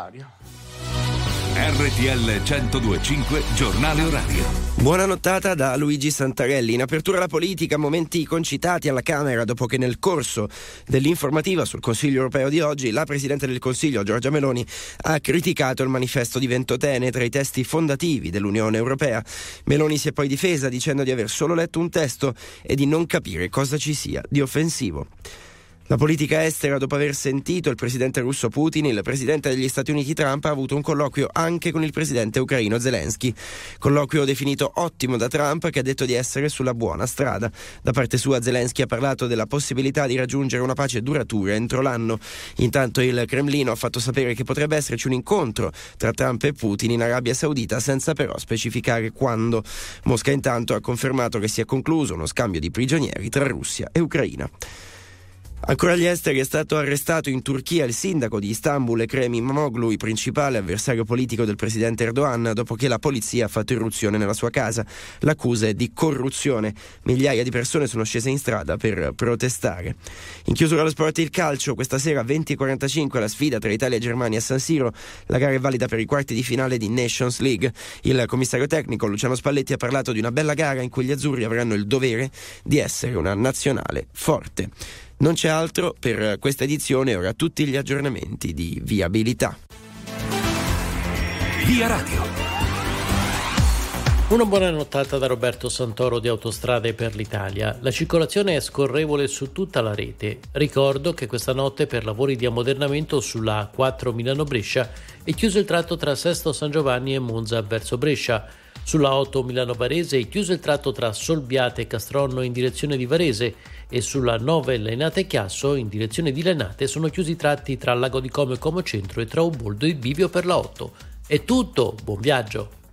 orario. RTL 102.5 Giornale Orario. Buona nottata da Luigi Santarelli. In apertura alla politica, momenti concitati alla Camera dopo che nel corso dell'informativa sul Consiglio europeo di oggi la Presidente del Consiglio Giorgia Meloni ha criticato il manifesto di Ventotene tra i testi fondativi dell'Unione Europea. Meloni si è poi difesa dicendo di aver solo letto un testo e di non capire cosa ci sia di offensivo. La politica estera, dopo aver sentito il presidente russo Putin, il presidente degli Stati Uniti Trump ha avuto un colloquio anche con il presidente ucraino Zelensky. Colloquio definito ottimo da Trump, che ha detto di essere sulla buona strada. Da parte sua Zelensky ha parlato della possibilità di raggiungere una pace duratura entro l'anno. Intanto il Cremlino ha fatto sapere che potrebbe esserci un incontro tra Trump e Putin in Arabia Saudita, senza però specificare quando. Mosca intanto ha confermato che si è concluso uno scambio di prigionieri tra Russia e Ucraina. Ancora agli esteri, è stato arrestato in Turchia il sindaco di Istanbul, Ekrem İmamoğlu, il principale avversario politico del presidente Erdogan, dopo che la polizia ha fatto irruzione nella sua casa. L'accusa è di corruzione. Migliaia di persone sono scese in strada per protestare. In chiusura allo sport, il calcio. Questa sera 20:45 la sfida tra Italia e Germania a San Siro. La gara è valida per i quarti di finale di Nations League. Il commissario tecnico Luciano Spalletti ha parlato di una bella gara in cui gli azzurri avranno il dovere di essere una nazionale forte. Non c'è altro per questa edizione, ora tutti gli aggiornamenti di Viabilità. Via Radio. Una buona nottata da Roberto Santoro di Autostrade per l'Italia. La circolazione è scorrevole su tutta la rete. Ricordo che questa notte per lavori di ammodernamento sulla A4 Milano-Brescia è chiuso il tratto tra Sesto San Giovanni e Monza verso Brescia. Sulla 8 Milano-Varese è chiuso il tratto tra Solbiate e Castronno in direzione di Varese e sulla 9 Lainate-Chiasso in direzione di Lainate sono chiusi i tratti tra Lago di Como e Como Centro e tra Uboldo e Bivio per la 8. È tutto, buon viaggio!